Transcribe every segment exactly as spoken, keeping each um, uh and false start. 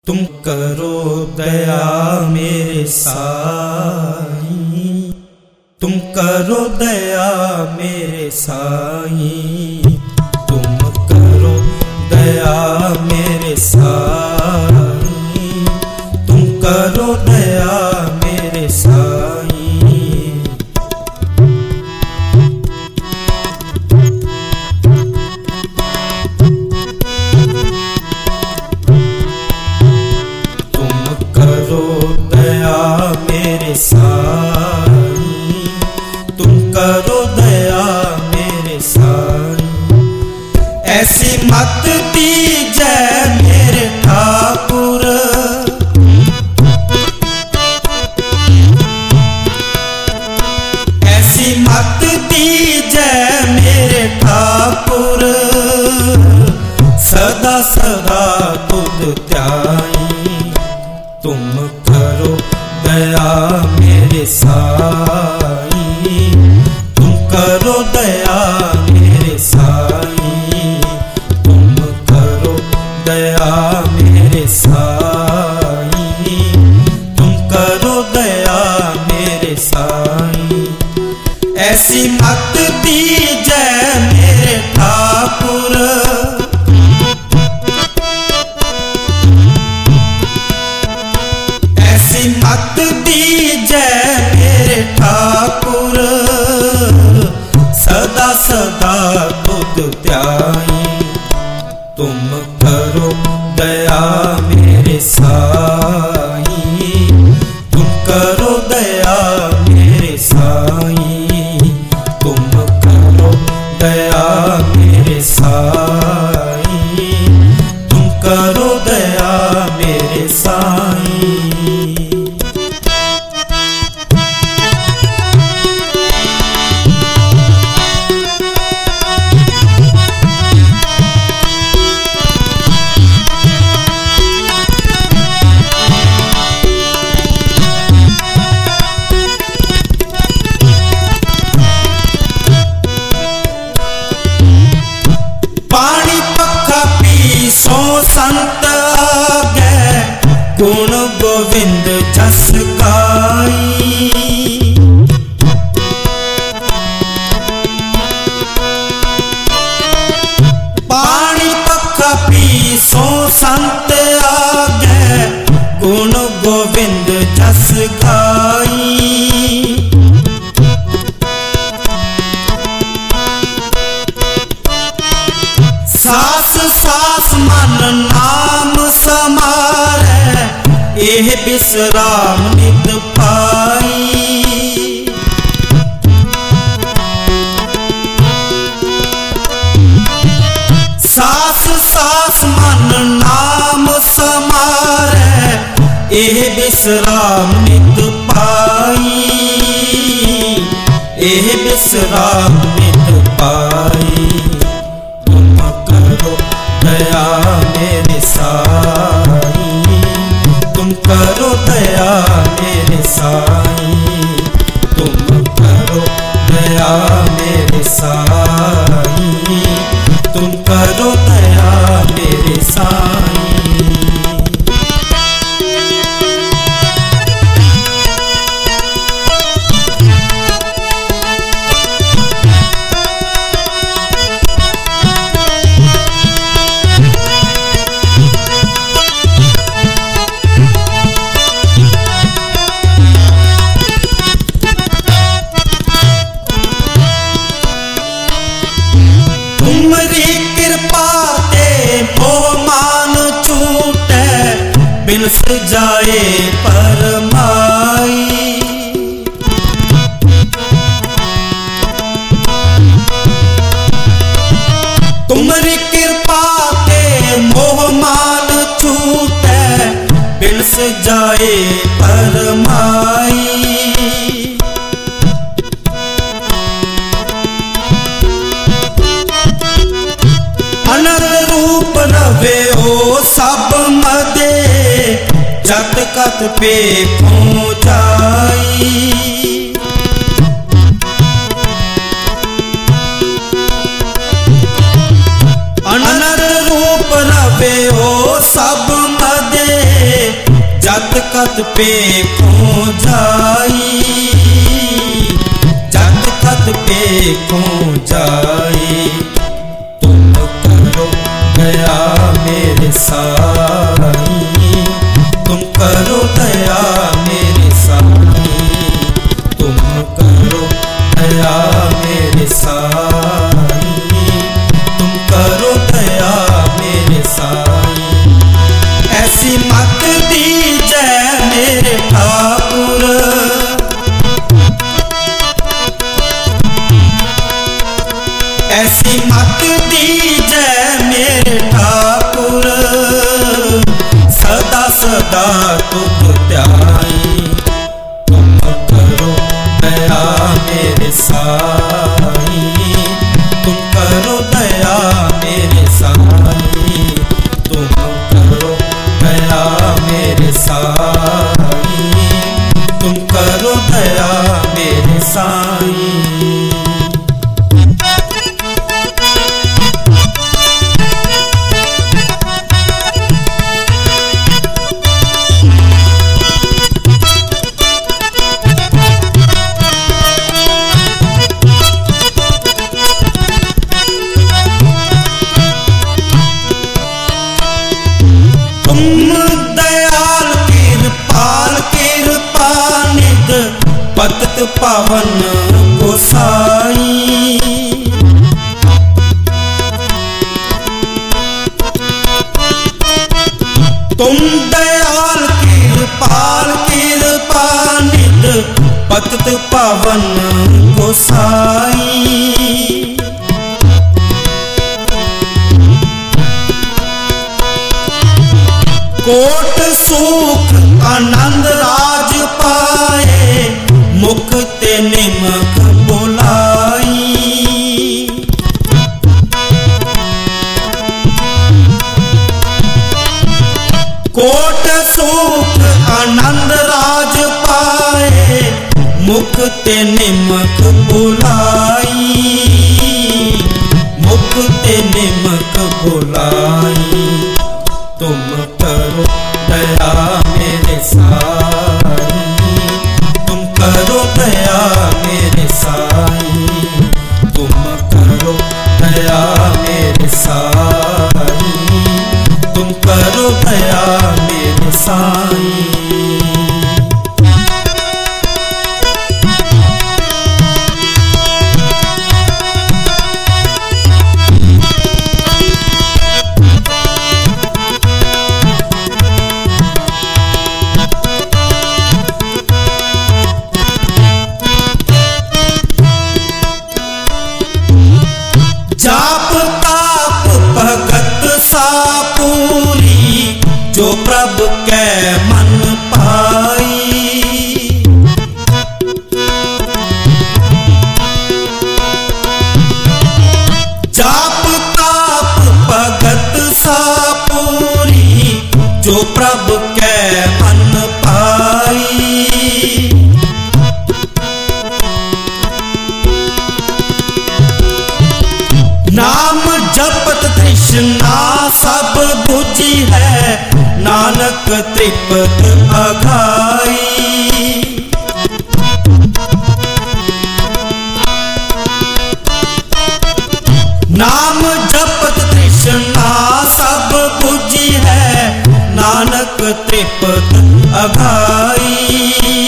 तुम करो दया मेरे साईं, तुम करो दया मेरे साईं, तुम करो दया मेरे साईं, तुम करो दया मेरे साईं। तुम करो दया मेरे साईं, तुम करो दया मेरे साईं। ऐसी मत दीजै मेरे ठाकुर, ऐसी मत दीजै मेरे ठाकुर, सदा सदा तुध ध्याई। तुम करो दया मेरे साईं, तुम करो दया मेरे साईं, तुम करो दया मेरे साईं, तुम करो दया मेरे साईं। ऐसी मत दीजै मेरे ठाकुर, ऐसी मत दीजै मेरे ठाकुर, सदा सदा तुध ध्याई। तुम करो दया मेरे साईं, तुम करो दया मेरे साईं, तुम करो दया मेरे साईं, तुम करो दया मेरे साईं। पानी पक्का पीसो संत आगे, गुण गोविंद जस गाई। पानी पक्का पीसो संत आगे, गुण गोविंद जस गाई। सास सास मन नाम समारै, एह विश्राम नित पाई। सास सास मन नाम समारै, एह विश्राम नित पाई, एह विश्राम नित पाई। दया मेरे साईं, तुम करो दया मेरे साईं, तुम करो दया मेरे साईं, तुम करो दया मेरे साईं। तुमरी कृपा ते मोह मान छूटे, बिनस जाए परमाई। तुमरी कृपा ते मोह मान छूटे, बिनस जाए परमाई। अनर रूप रवे ओ सब मदे, जत कत पे पहुँचाई। अनर रूप रवे ओ सब मदे, कत पे खो जाई, जत कत पे खो जाई। तुम करो दया मेरे साई, तुम करो दया मेरे साई, तुम करो दया मेरे साई, तुम करो दया मेरे साई। ऐसी मत दीजै मेरे ठाकुर, ऐसी मत दीजै मेरे ठाकुर, सदा सदा तुझ ध्याई। तुम करो दया मेरे साई, तुम करो दया मेरे साई, तुम करो दया मेरे साई, तुम करो दया मेरे साई। पतित पावन गोसाई, तुम दयाल कृपाल कृपानिध पतित पावन गोसाई। कोट सुख आनंद राज पाए, मुख ते निमक बोलाई। कोट सुख आनंद राज पाए, मुख ते निमक बोलाई, मुख ते निमक बोलाई। तुम करो दया मेरे साई, तुम करो दया मेरे साई, तुम करो दया मेरे साई, तुम करो दया मेरे साई। जाप ताप भगत सा पूरी, जो प्रभु कै मन पाई। जाप ताप भगत सा पूरी, जो प्रभु कै मन पाई। नाम जपत तृष्णा सब बुझी है, नानक तृप्त अघाई। नाम जपत तृष्णा सब बुझी है, नानक तृप्त अघाई,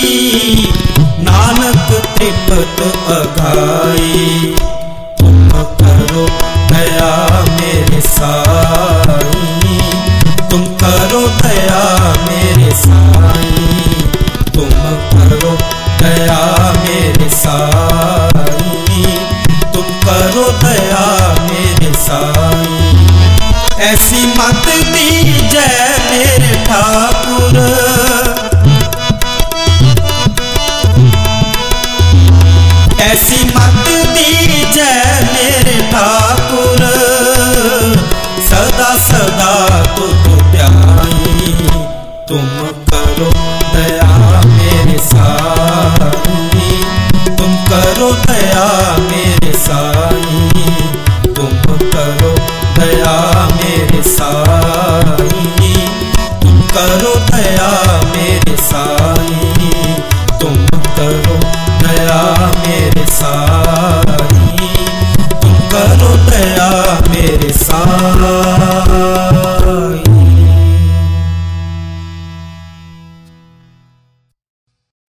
नानक तृप्त अघाई। करो दया मेरे साई, तुम करो दया मेरे साई, तुम करो दया मेरे साई, तुम करो दया मेरे साई। ऐसी मत दीजै मेरे ठाकुर, ऐसी मत दीजै मेरे ठाकुर, सदा सदा तुझ ध्याई। तुम करो दया मेरे साई, तुम करो दया मेरे साई, तुम करो दया मेरे साई, तुम करो दया मेरे सारी।